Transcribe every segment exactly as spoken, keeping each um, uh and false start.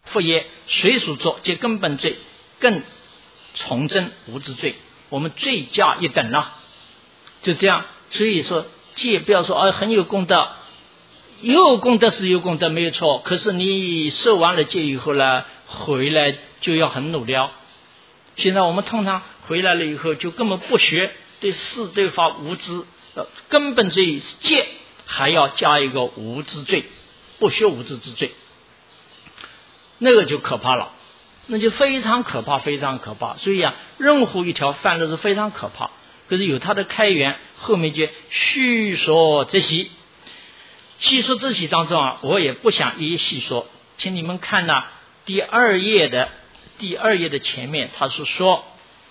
复也，谁属作，皆根本罪，更从真无之罪，我们罪加一等了。就这样，所以说戒不要说啊很有功德，有功德是有功德没有错，可是你受完了戒以后呢，回来就要很努力哦。现在我们通常回来了以后就根本不学，对事对法无知，根本罪戒还要加一个无知罪，不学无知之罪，那个就可怕了，那就非常可怕，非常可怕。所以啊，任何一条犯的是非常可怕，可是有它的开源，后面就叙说这些。细说这些当中啊，我也不想一一细说，请你们看呢、啊、第二页的第二页的前面，他是说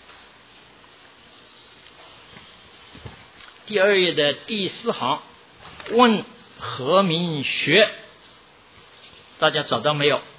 第二页的第四行，问何名学？大家找到没有？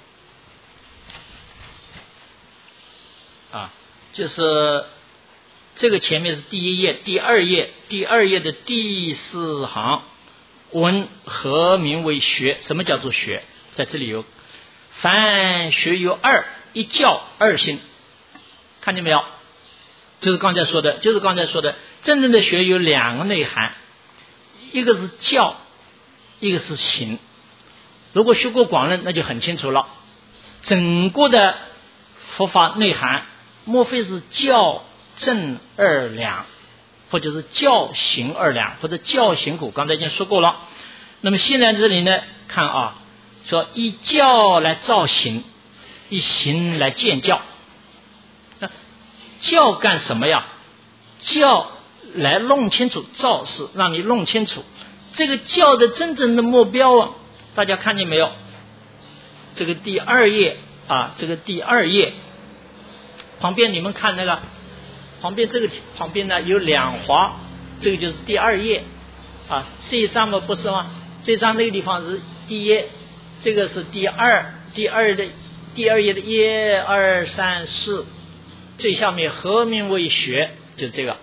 啊，就是这个前面是第一页，第二页，第二页的第四行，问何名为学？什么叫做学？在这里有，凡学有二，一教二心，看见没有？就是刚才说的，就是刚才说的，真正的学有两个内涵，一个是教，一个是行。如果学过广论，那就很清楚了，整个的佛法内涵莫非是教正二两，或者是教行二两，或者教行苦，刚才已经说过了。那么现在这里呢，看啊，说以教来造行，以行来见教。教干什么呀？教来弄清楚，造是让你弄清楚这个教的真正的目标啊！大家看见没有？这个第二页啊，这个第二页旁边你们看那个旁边这个旁边呢有两划，这个就是第二页啊。这一张嘛不是吗？这张那个地方是第一页，这个是第二，第二的第二页的一二三四。最下面何名为学，就这个。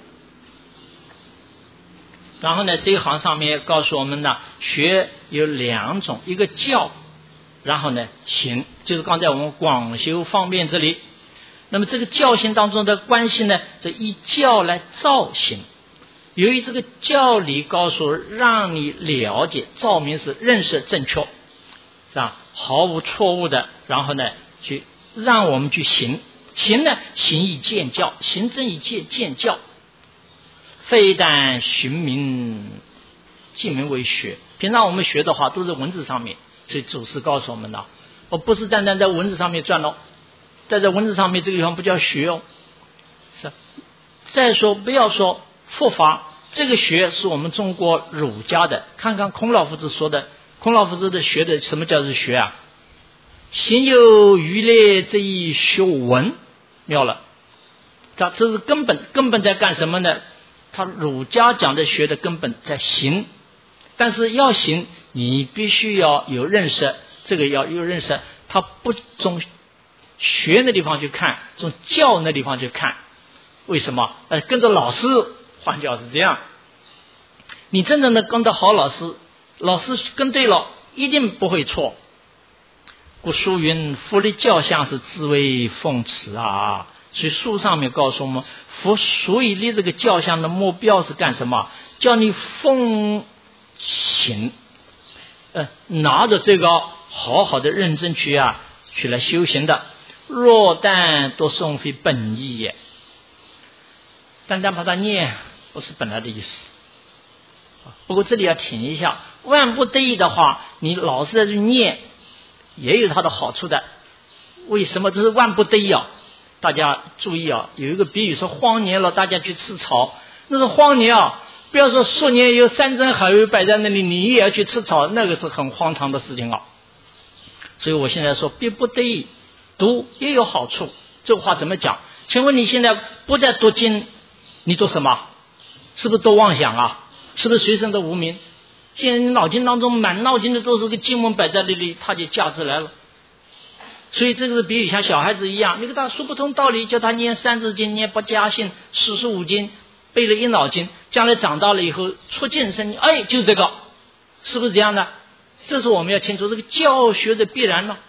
然后呢，这一行上面告诉我们呢，学有两种，一个教，然后呢行，就是刚才我们广修方面这里。那么这个教行当中的关系呢，是以教来造行。由于这个教理告诉让你了解，照明是认识正确，是吧？毫无错误的，然后呢去让我们去行。行呢，行以见教，行正以见见教，非但寻名，即名为学。平常我们学的话，都是文字上面，所以祖师告诉我们的，我不是单单在文字上面转咯，在这文字上面这个地方不叫学哦。是。再说不要说佛法，这个学是我们中国儒家的，看看孔老夫子说的，孔老夫子的学的什么叫做学啊？行有余力这一学文。妙了，这这是根本，根本在干什么呢？他儒家讲的学的根本在行，但是要行，你必须要有认识，这个要有认识，他不从学那地方去看，从教那地方去看，为什么？呃，跟着老师，换教是这样，你真正的跟着好老师，老师跟对了，一定不会错。故书云：佛的教相是自为奉持啊！所以书上面告诉我们，佛所以立这个教相的目标是干什么？叫你奉行，呃，拿着这个好好的认真去啊，去来修行的。若但多诵非本意也，单单把它念不是本来的意思。不过这里要停一下，万不得已的话，你老是在这念。也有它的好处的，为什么？这是万不得已啊！大家注意啊，有一个比喻说荒年了，大家去吃草，那是荒年啊！不要说数年有山珍海味摆在那里，你也要去吃草，那个是很荒唐的事情啊！所以我现在说，逼不得已读也有好处。这话怎么讲？请问你现在不再读经，你做什么？是不是都妄想啊？是不是随身的无名？现在你脑筋当中满脑筋的都是个经文摆在那里，它就价值来了。所以这个是比喻像小孩子一样，你给他说不通道理，叫他念三字经、念不加信、四书五经，背了一脑筋，将来长大了以后出尽身，哎，就这个，是不是这样的？这是我们要清楚这个教学的必然了。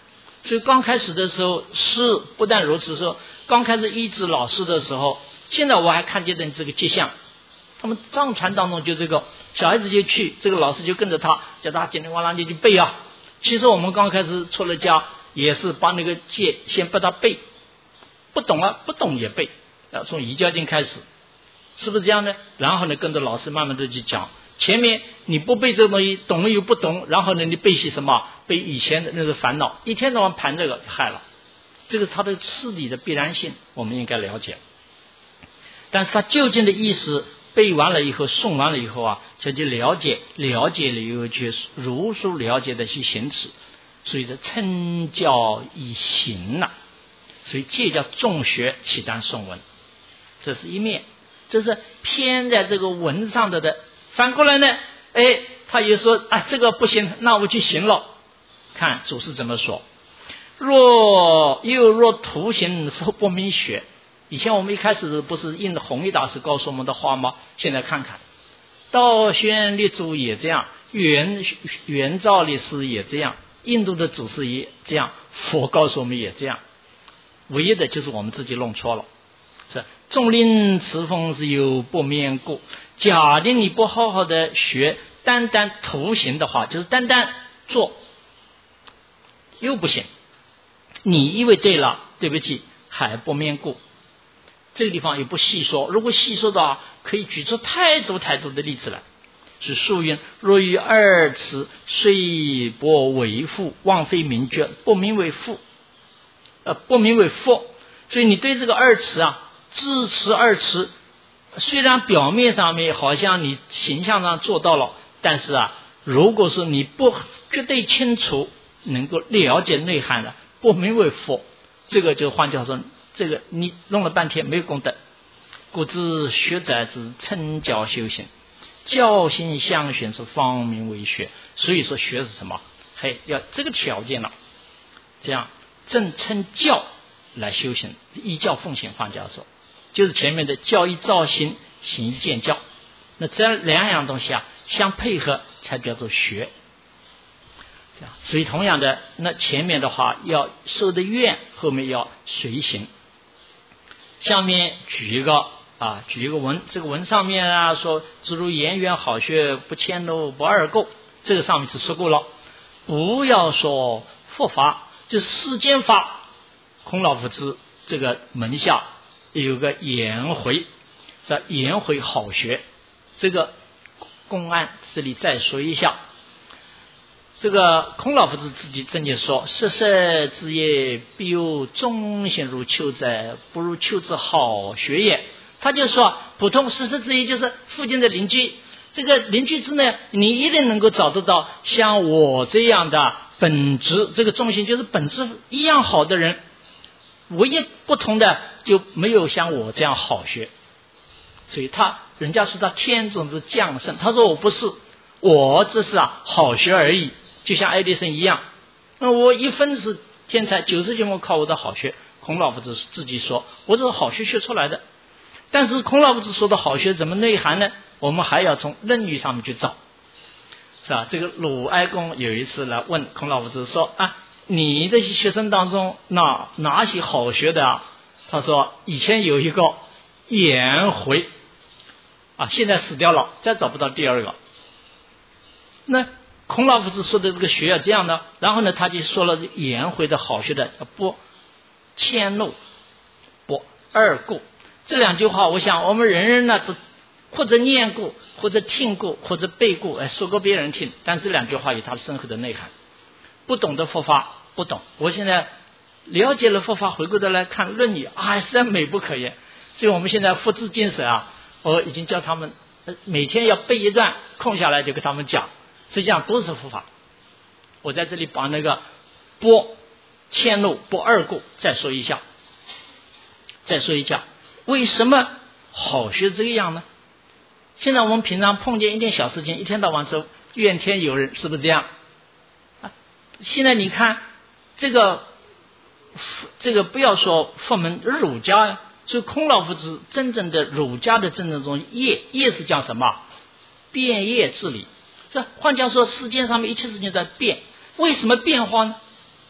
所以刚开始的时候是不但如此，说刚开始医治老师的时候，现在我还看见的这个迹象，他们藏传当中就这个小孩子就去，这个老师就跟着他，叫他叽里哇啦就去背啊。其实我们刚开始出了家也是把那个戒先把他背，不懂啊，不懂也背，要从仪教经开始，是不是这样呢？然后呢，跟着老师慢慢的去讲。前面你不背这个东西，懂了又不懂，然后呢，你背些什么？背以前的那个烦恼，一天到晚盘这个害了。这个是它的事理的必然性，我们应该了解。但是它究竟的意思，背完了以后，诵完了以后啊，就去了解，了解了以后去如数了解的去行持，所以这称教以行呐、啊。所以戒叫重学，岂当诵闻，这是一面，这是偏在这个文上的的。反过来呢，哎，他也说啊，这个不行，那我去行了。看祖师怎么说：若又若徒行复不明学。以前我们一开始不是印的弘一大师告诉我们的话吗？现在看看，道宣立祖也这样，元元照律师也这样，印度的祖师也这样，佛告诉我们也这样。唯一的就是我们自己弄错了。是众令持风是有不免故。假定你不好好的学，单单徒行的话，就是单单做又不行。你以为对了，对不起，还不免故。这个地方也不细说，如果细说的话，可以举出太多太多的例子来。是述云：若于二词，虽不为父，妄非明觉，不名为父，呃，不名为佛。所以你对这个二词啊，自持二词，虽然表面上面好像你形象上做到了，但是啊，如果是你不绝对清楚，能够了解内涵的，不名为佛，这个就换句话说，这个你弄了半天没有功德。故知学者之称教修行，教心相循是方名为学。所以说学是什么？嘿，要这个条件了，这样正称教来修行，依教奉行。换句话说，就是前面的教一造心，行一见教。那这两样东西啊相配合，才叫做学。这样，所以同样的，那前面的话要受的愿，后面要随行。下面举一个啊，举一个文，这个文上面啊说，诸如言缘好学，不迁怒，不二垢，这个上面是说过了。不要说佛法，就世间法。孔老夫子这个门下有个颜回，这颜回好学，这个公案这里再说一下。这个孔老夫子自己正经说：色色之业，必有忠行如丘者，不如丘之好学也。他就说，普通色色之业就是附近的邻居，这个邻居之内，你一定能够找得到像我这样的本质，这个忠行就是本质一样好的人，唯一不同的就没有像我这样好学。所以他人家说他天种之降圣，他说我不是，我只是啊好学而已。就像爱迪生一样，那我一分是天才，九十九分靠我的好学。孔老夫子自己说，我这是好学学出来的。但是孔老夫子说的好学怎么内涵呢？我们还要从论语上面去找，是吧？这个鲁哀公有一次来问孔老夫子说啊，你这些学生当中哪哪些好学的啊？他说以前有一个颜回啊，现在死掉了，再找不到第二个。那孔老夫子说的这个学要这样的，然后呢，他就说了颜回的好学的不迁怒，不二垢。这两句话，我想我们人人呢都或者念过，或者听过，或者背过，哎，说过别人听。但这两句话有它深厚的内涵。不懂的佛法不懂，我现在了解了佛法，回过头来看论语啊，实在美不可言。所以我们现在佛智精神啊，我已经教他们每天要背一段，空下来就给他们讲。实际上都是佛法。我在这里把那个不迁怒不二垢再说一下，再说一下为什么好学这个样呢？现在我们平常碰见一点小事情，一天到晚就怨天尤人，是不是这样啊？现在你看这个这个不要说佛门儒家呀，就孔老夫子真正的儒家的真正中业，业是讲什么？变业治理。这换句话说，世界上面一切事情在变，为什么变化呢？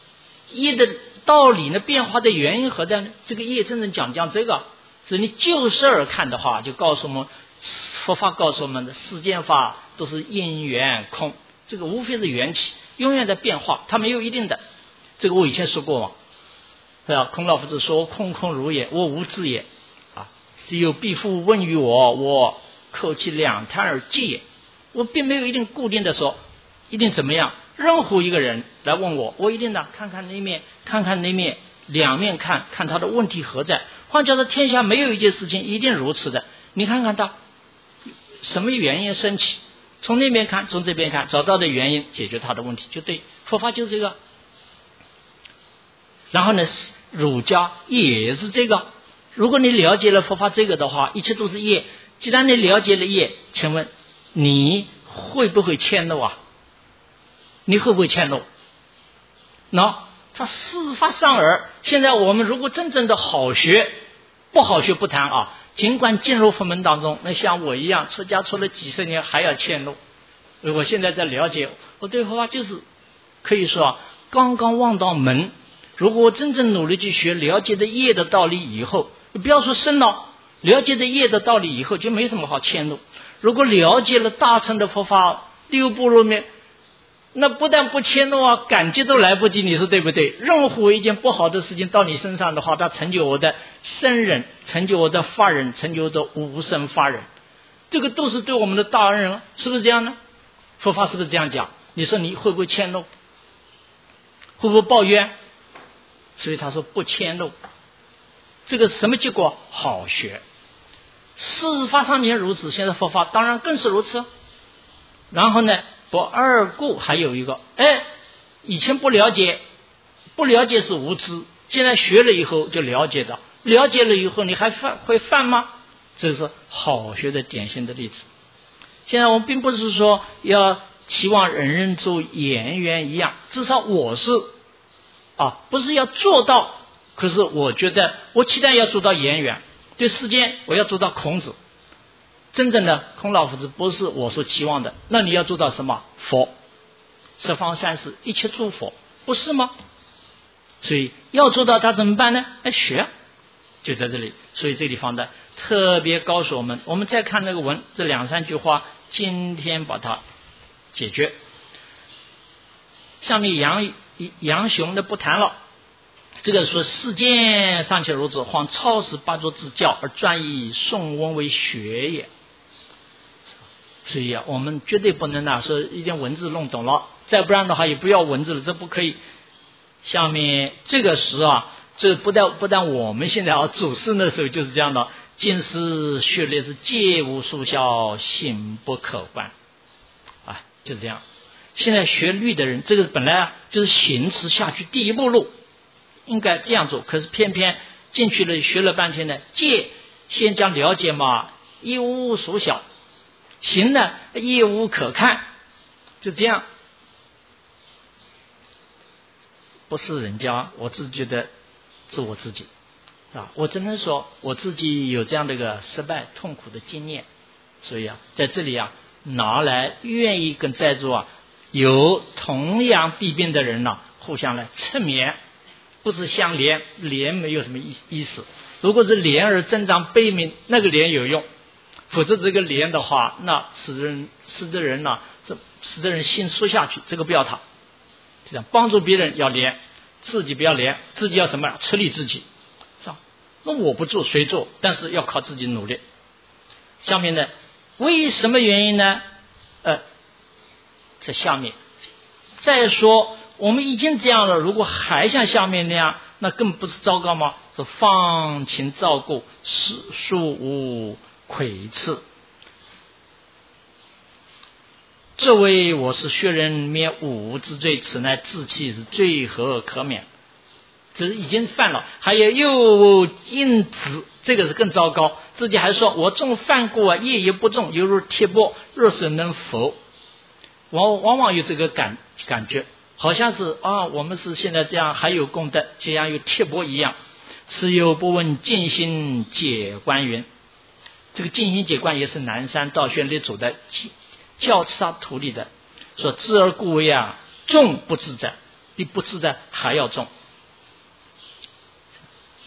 业的道理呢，变化的原因何在呢？这个业真正讲讲这个，所以你就事儿看的话，就告诉我们，佛法告诉我们的世间法都是因缘空，这个无非是缘起，永远在变化，它没有一定的。这个我以前说过嘛，是吧？孔老夫子说空空如也，我无自也啊，只有必复问于我，我口气两叹而寂也。我并没有一定固定的说一定怎么样，任何一个人来问我，我一定呢看看那面看看那面，两面看看他的问题何在。换句话说，天下没有一件事情一定如此的，你看看他什么原因升起，从那边看从这边看，找到的原因解决他的问题就对。佛法就是这个。然后呢，儒家也是这个。如果你了解了佛法这个的话，一切都是业。既然你了解了业，请问你会不会迁怒啊？你会不会迁怒？那他事发上耳。现在我们如果真正的好学，不好学不谈啊，尽管进入佛门当中，那像我一样出家出了几十年还要迁怒。我现在在了解，我对佛法就是可以说啊，刚刚望到门。如果我真正努力去学，了解的业的道理以后，你不要说深了，了解的业的道理以后就没什么好迁怒。如果了解了大乘的佛法六波罗蜜，那不但不迁怒啊，感激都来不及，你说对不对？任何一件不好的事情到你身上的话，它成就我的僧人，成就我的法人，成就我的无生法人，这个都是对我们的大恩人，是不是这样呢？佛法是不是这样讲？你说你会不会迁怒？会不会抱怨？所以他说不迁怒，这个什么结果？好学。事发上面如此，现在佛法当然更是如此。然后呢，不二故还有一个，哎，以前不了解，不了解是无知，现在学了以后就了解的，了解了以后你还犯会犯吗？这是好学的典型的例子。现在我们并不是说要期望人人做颜渊一样，至少我是啊，不是要做到，可是我觉得我期待要做到颜渊，对世间我要做到孔子。真正的孔老夫子不是我所期望的，那你要做到什么？佛，十方三世一切诸佛，不是吗？所以要做到他怎么办呢？哎，学，就在这里。所以这地方的特别告诉我们，我们再看那个文，这两三句话，今天把它解决。下面杨杨雄的不谈了。这个说世间尚且如此，况超时八作之教而专以宋文为学也。所以啊，我们绝对不能啊说一点文字弄懂了，再不然的话也不要文字了，这不可以。下面这个时啊，这不但不但我们现在啊祖师那时候就是这样的，今世学历是皆无殊效，心不可观啊，就是这样。现在学律的人，这个本来啊就是行持下去第一步路。应该这样做，可是偏偏进去了学了半天呢，戒先将了解嘛，一无所晓，行呢一无可看，就这样。不是人家，我自己觉得是我自己啊，我只能说我自己有这样的一个失败痛苦的经验，所以啊，在这里啊拿来愿意跟在座啊有同样弊病的人呢、啊、互相来称勉。不是相连，连没有什么意意思。如果是连而增长悲悯，那个连有用，否则这个连的话，那使人使得人呢、啊，这使得人心缩下去，这个不要他。这样帮助别人要连，自己不要连，自己要什么？出力自己，是吧？那我不做谁做？但是要靠自己努力。下面呢，为什么原因呢？呃，在下面再说。我们已经这样了，如果还像下面那样，那更不是糟糕吗？是放情照顾，实殊无愧次。这位我是学人免五之罪，此乃自弃，是罪何可免？这是已经犯了，还有又因此，这个是更糟糕。自己还说我重犯过啊，业也不重，犹如铁钵，若是能否？往往往有这个感感觉。好像是啊，我们是现在这样，还有功德，就像有铁钵一样。此有不闻尽心解观云，这个尽心解观也是南山道宣立祖的教示他徒弟的，说知而故为啊，重不自在，比不自在还要重。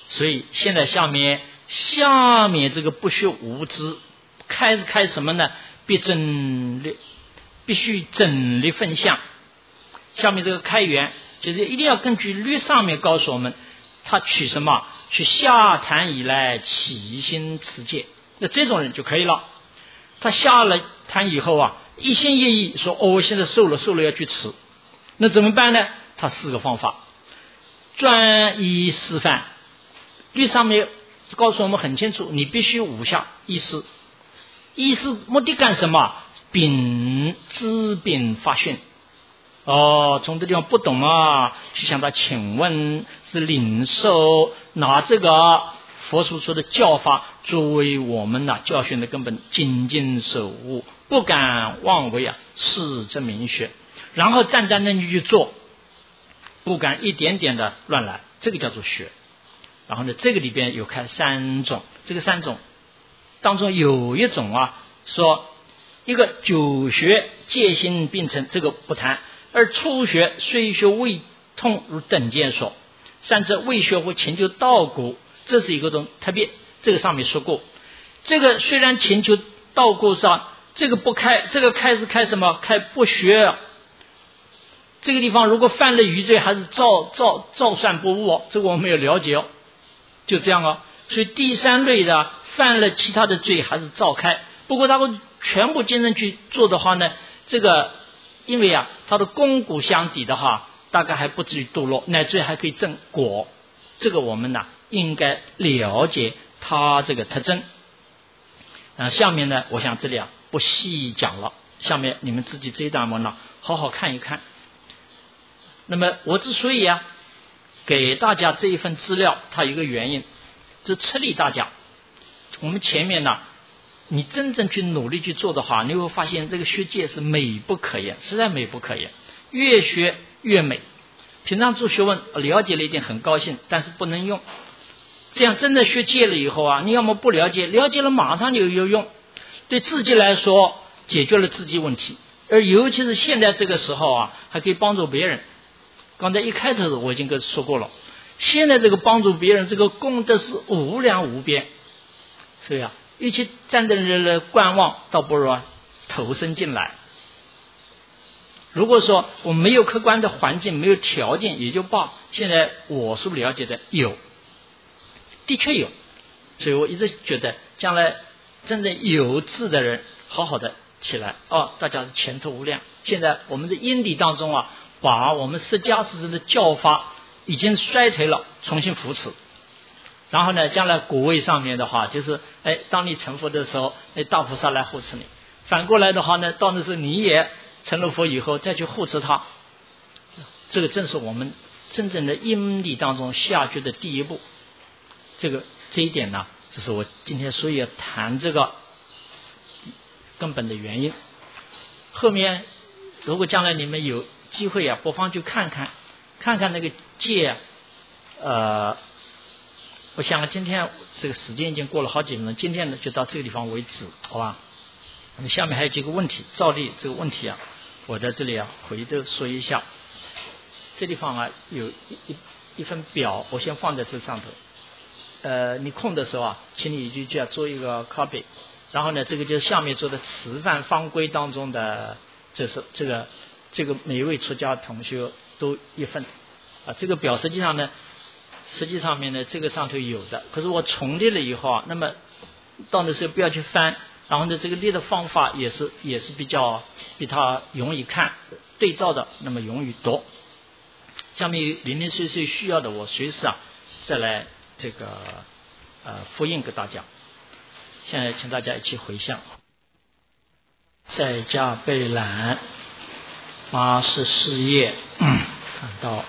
所以现在下面下面这个不学无知，开是开什么呢？必整理，必须整理分相。下面这个开源就是一定要根据律上面告诉我们，他取什么？取下坛以来起心持戒，那这种人就可以了。他下了坛以后啊，一心一意说哦，我现在受了受了要去持，那怎么办呢？他四个方法，专一示范。律上面告诉我们很清楚，你必须五下意思。意思目的干什么？秉知秉发训。哦，从这地方不懂啊，去向他请问，是领受拿这个佛所说的教法作为我们呐、啊、教训的根本，精进守护，不敢妄为啊，是真明学，然后战战兢兢去做，不敢一点点的乱来，这个叫做学。然后呢，这个里边有开三种，这个三种当中有一种啊，说一个九学戒心并成，这个不谈。而初学虽学未通如等见说，三者未学或勤求道果，这是一个种特别，这个上面说过。这个虽然勤求道果上，这个不开，这个开是开什么？开不学。这个地方如果犯了余罪，还是照照照算不误哦，这个我们要了解哦。就这样哦，所以第三类的犯了其他的罪还是照开，不过他会全部精神去做的话呢，这个因为啊他的功果相抵的话，大概还不至于堕落，乃至还可以正果。这个我们呢应该了解他这个特征。啊，下面呢我想这里啊不细讲了，下面你们自己这一段文呢好好看一看。那么我之所以啊给大家这一份资料，它有一个原因，这策励大家。我们前面呢，你真正去努力去做的话，你会发现这个学戒是美不可言，实在美不可言，越学越美。平常做学问了解了一点很高兴，但是不能用。这样真的学戒了以后啊，你要么不了解，了解了马上就有用，对自己来说解决了自己问题，而尤其是现在这个时候啊，还可以帮助别人。刚才一开头我已经跟说过了，现在这个帮助别人这个功德是无量无边，所以啊，与其站在那里观望，倒不如啊投身进来。如果说我没有客观的环境，没有条件也就罢，现在我所了解的有，的确有，所以我一直觉得将来真正有志的人好好的起来哦，大家是前途无量。现在我们的因地当中啊，把我们释迦世尊的教法已经衰退了，重新扶持。然后呢，将来果位上面的话，就是哎，当你成佛的时候，那大菩萨来护持你。反过来的话呢，到那时候你也成了佛以后，再去护持他。这个正是我们真正的因地当中下决的第一步。这个这一点呢，这是我今天所以要谈这个根本的原因。后面如果将来你们有机会啊，不妨去看看，看看那个戒啊，呃，我想今天这个时间已经过了好几分钟，今天呢就到这个地方为止，好吧？那么下面还有几个问题，照例这个问题啊，我在这里啊回头说一下。这地方啊有一一一份表，我先放在这上头。呃，你空的时候啊，请你就就要做一个 copy， 然后呢，这个就是下面做的吃饭方规当中的，这是这个这个每一位出家同学都一份啊。这个表实际上呢，实际上面呢，这个上头有的，可是我重列了以后啊，那么到那时候不要去翻，然后呢，这个列的方法也是也是比较比它容易看，对照的那么容易读。下面零零碎碎需要的，我随时啊再来这个呃复印给大家。现在请大家一起回向。在家备览八十四页，嗯、看到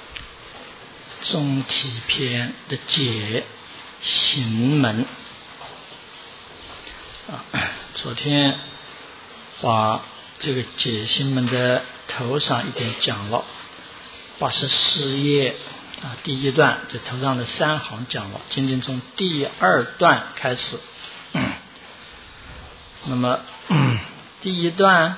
中体篇的解行门啊，昨天把这个解行门的头上一点讲了，八十四页啊第一段这头上的三行讲了，今天从第二段开始。嗯、那么、嗯、第一段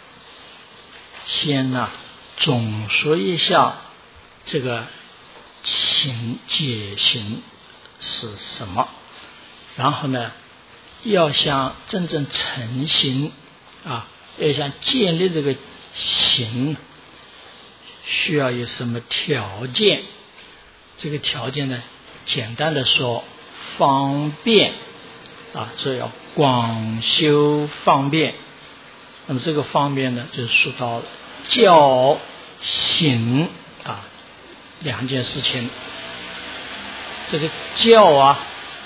先呢、啊、总说一下这个行解行是什么，然后呢，要想真正成形啊，要想建立这个形，需要有什么条件？这个条件呢，简单的说，方便啊，所以要广修方便。那么这个方便呢，就说到教行啊两件事情。这个教啊，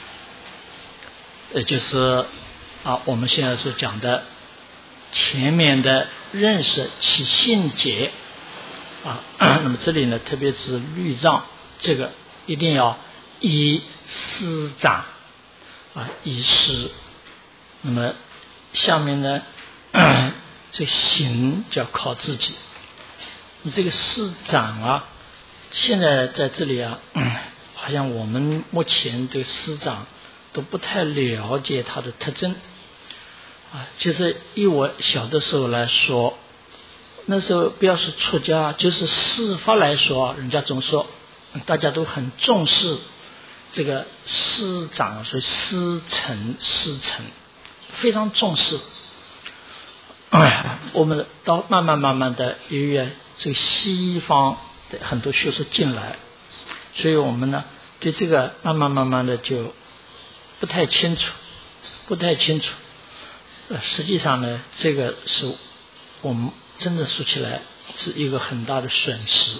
呃，就是啊我们现在所讲的前面的认识其性节啊。那么这里呢，特别是律藏，这个一定要依师长啊，依师。那么下面呢，这行就要靠自己。你这个师长啊，现在在这里啊，好像我们目前对师长都不太了解它的特征啊。就是以我小的时候来说，那时候不要是出家，就是师法来说，人家总说大家都很重视这个师长，所以师承师承非常重视。我们到慢慢慢慢的，由于这个西方的很多学说进来，所以我们呢对这个慢慢慢慢的就不太清楚，不太清楚。呃，实际上呢，这个是我们真的说起来是一个很大的损失。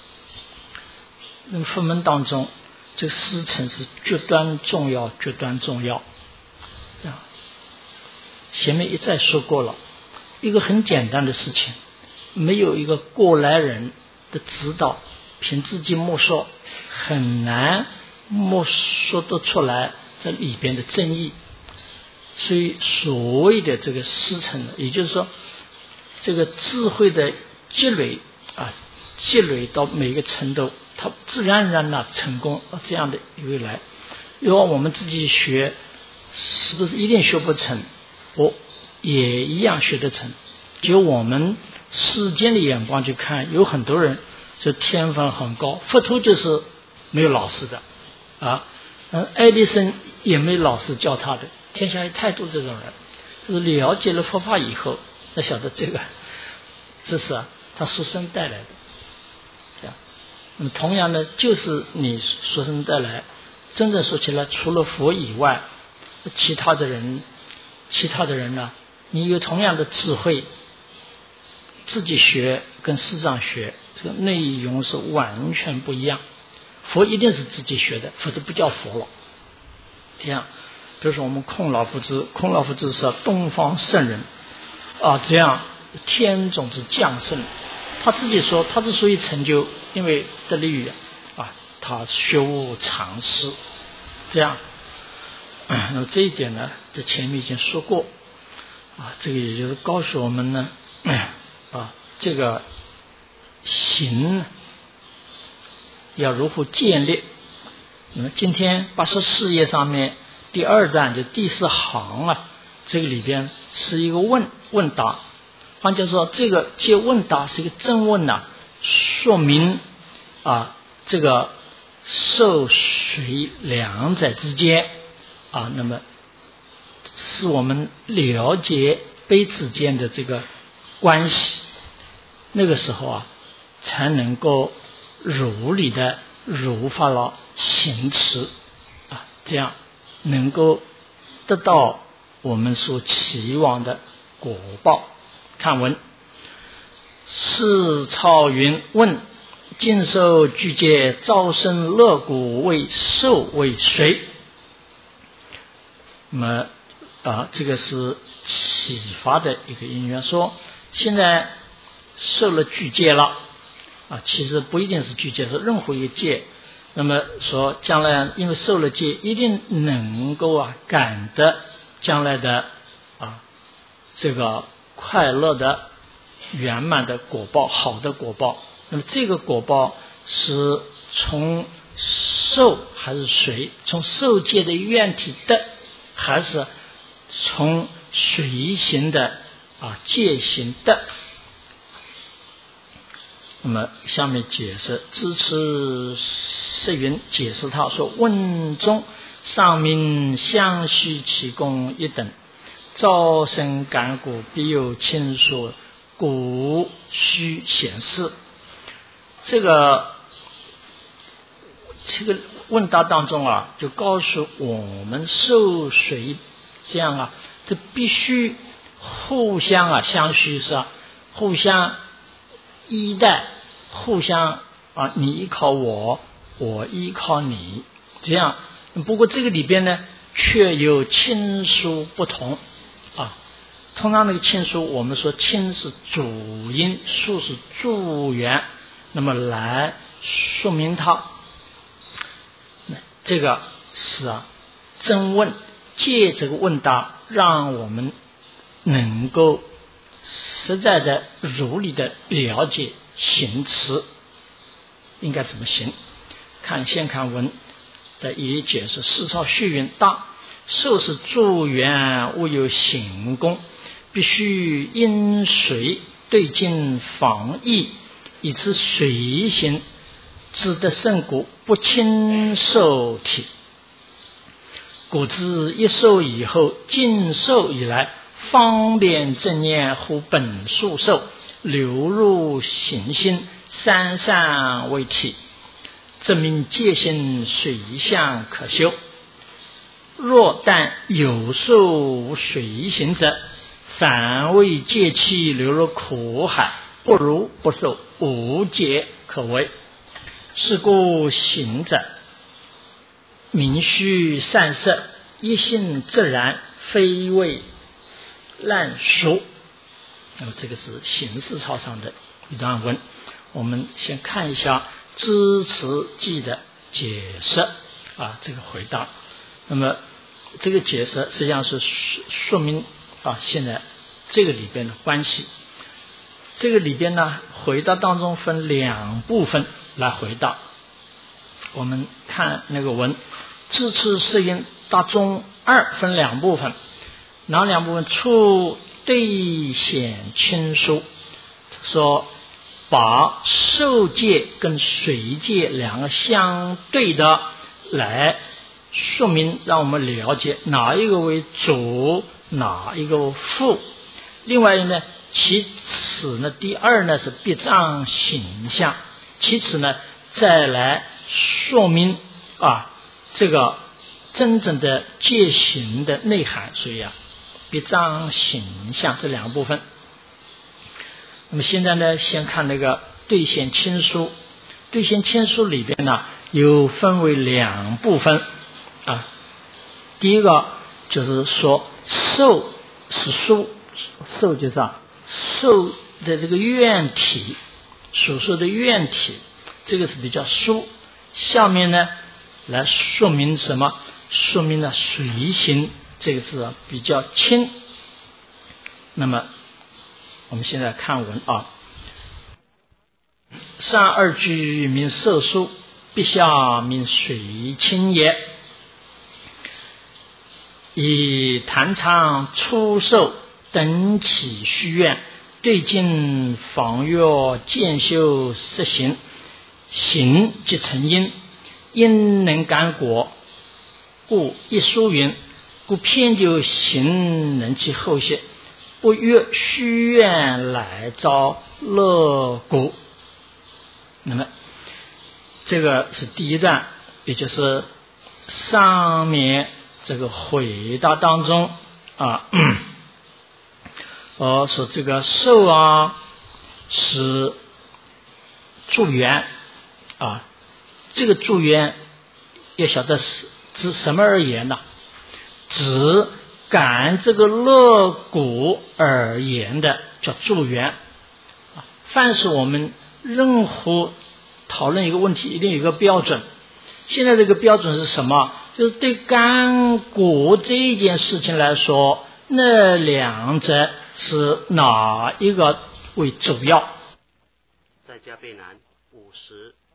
那么佛门当中，这个师承是绝端重要，绝端重要。啊，前面一再说过了。一个很简单的事情，没有一个过来人的指导，凭自己摸索很难摸索得出来这里边的真意。所以所谓的这个师承，也就是说这个智慧的积累啊，积累到每个程度，它自然而然的成功这样的一个来。如果我们自己学，是不是一定学不成？我也一样学得成。就我们世间的眼光去看，有很多人就天分很高，佛陀就是没有老师的啊，嗯，爱迪生也没老师教他的，天下有太多这种人。就是了解了佛法以后，才晓得这个这是啊他出生带来的，这样。那么同样呢，就是你出生带来，真正说起来，除了佛以外，其他的人，其他的人呢，你有同样的智慧，自己学跟师长学，这个内容是完全不一样。佛一定是自己学的，否则不叫佛了。这样，比如说我们空老夫子，空老夫子是东方圣人啊，这样天种子降生，他自己说他之所以成就，因为得力于啊，他学无常识，这样。那么这一点呢，在前面已经说过啊，这个也就是告诉我们呢，啊，这个行要如何建立。那么今天八十四页上面第二段就第四行啊，这个里边是一个问问答，换句话说，这个接问答是一个真问呐、啊，说明啊这个受水两者之间啊，那么使我们了解彼此间的这个关系，那个时候啊，才能够如理的如法了行持啊，这样能够得到我们所期望的果报。看文，是曹云问：尽受具戒，招生乐果，为受为谁？那么啊，这个是启发的一个因缘，说现在受了具戒了啊，其实不一定是具戒，是任何一个戒。那么说将来因为受了戒，一定能够啊感得将来的啊这个快乐的圆满的果报，好的果报。那么这个果报是从受还是随？从受戒的愿体得，还是从随行的啊戒行的？那么下面解释：支持释云解释他说：问中上明相续其功一等，招生感果必有亲属，故须显示。这个这个问答当中啊，就告诉我们受水这样啊，这必须互相啊相续是啊，互相依赖，互相啊，你依靠我，我依靠你，这样。不过这个里边呢，却有亲疏不同啊。通常那个亲疏，我们说亲是主因，疏是助缘，那么来说明它。这个是啊，真问借这个问答，让我们能够实在的、如理的了解行持应该怎么行。看先看文，在一解释四朝序云：大受是助缘，勿有行功，必须因随对境防疫，以知随行，知得胜果，不轻受体。故知一受以后，尽受以来，方便正念乎本数受，流入行心，三善为体，证明戒心随相可修。若但有受随行者，反为戒气流入苦海，不如不受，无戒可为。是故行者明须善摄，一心自然，非为滥俗。那么这个是形式操上的一段文，我们先看一下支持记的解释啊，这个回答。那么这个解释实际上是说明啊，现在这个里边的关系。这个里边呢，回答当中分两部分来回答。我们看那个文，支持适应大中二分两部分，哪两部分？出对显亲疏，说把受戒跟随戒两个相对的来说明，让我们了解哪一个为主，哪一个为副。另外呢，其次呢，第二呢是必障形象，其次呢再来说明啊这个真正的戒行的内涵。所以啊，必障形象这两个部分。那么现在呢，先看那个对显亲疏。对显亲疏里边呢，有分为两部分啊。第一个就是说受是疏，受就是啊受的这个愿体，所说的愿体，这个是比较疏。下面呢来说明什么？说明了随行，这个是比较轻。那么我们现在看文啊，上二句名受疏，必下名随轻也。以坛场出受等起虚愿，对境防约渐修实行，行即成因，因能感果，故一疏云，故偏就行能其后些，不越虚愿来招乐果。那么这个是第一段，也就是上面这个回答当中啊，呃说这个受啊是助缘啊，这个助缘要晓得是指什么而言呢？指感这个乐果而言的叫助缘。凡是我们任何讨论一个问题，一定有一个标准。现在这个标准是什么？就是对感果这一件事情来说，那两者是哪一个为主要？ 在家备难五十。